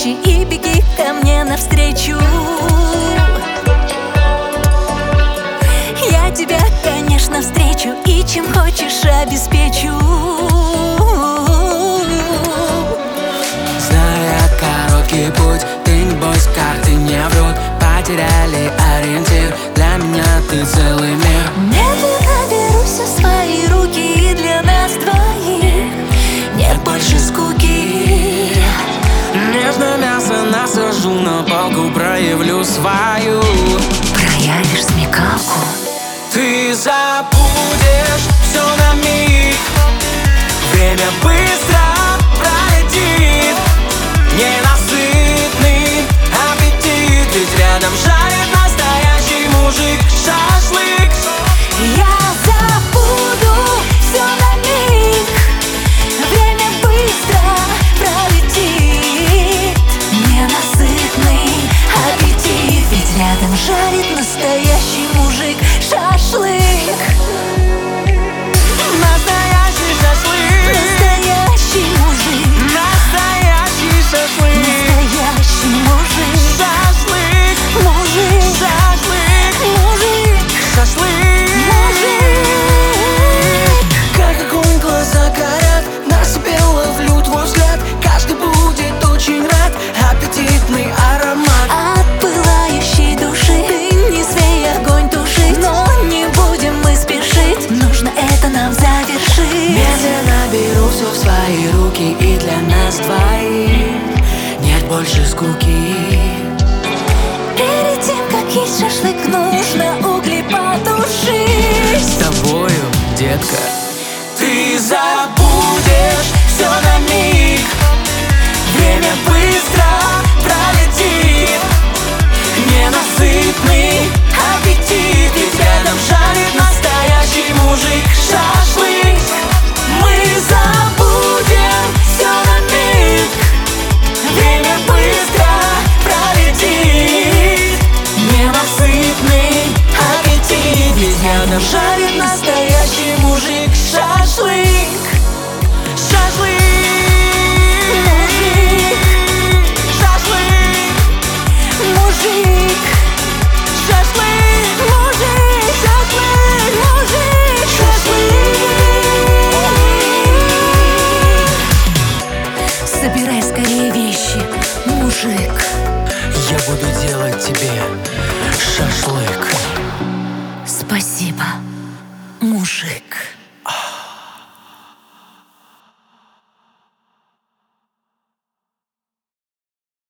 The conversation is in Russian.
вещи и беги ко мне навстречу. Я тебя, конечно, встречу и чем хочешь обеспечу. Зная короткий путь, ты не бойся, карты не врут. Потеряли ориентир, для меня ты целый мир. Медленно берусь в свои руки, и для нас двоих нет больше скуки. Нежно мясо насажу на палку, проявлю свою. Проявишь смекалку. Ты забудешь все на миг. Время быстро пролетит. Ненасытный аппетит, ведь рядом жарит настоящий мужик шашлык. Я забуду все на миг. Время быстро пролетит. Ненасытный аппетит, ведь рядом жарит настоящий мужик шашлык. Настоящий шашлык. Настоящий мужик. Настоящий шашлык. Настоящий мужик. Шашлык. Мужик. Шашлык. Мужик. Шашлык. Мужик. Как огонь глаза горят, на себе ловлю твой взгляд. Каждый будет очень рад, аппетитный аромат От пылающей души ты не смей огонь тушить. Но не будем мы спешить, нужно это нам завершить. Медленно беру все в свои руки, и для нас двоих нет больше скуки. Перед тем, как есть шашлык, нужно угли потушить. С тобою, детка, ты забудешь все на миг. Время быстро пролетит. Ненасытный аппетит, ведь рядом жарит настоящий мужик шашлык. Мы забудем все на миг. Время быстро пролетит. Ненасытный аппетит, ведь рядом жарит настоящий мужик шашлык. Шашлык. Мужик, шашлык, мужик, шашлык, мужик, шашлык. Собирай скорее вещи, мужик. Я буду делать тебе шашлык. Спасибо, мужик.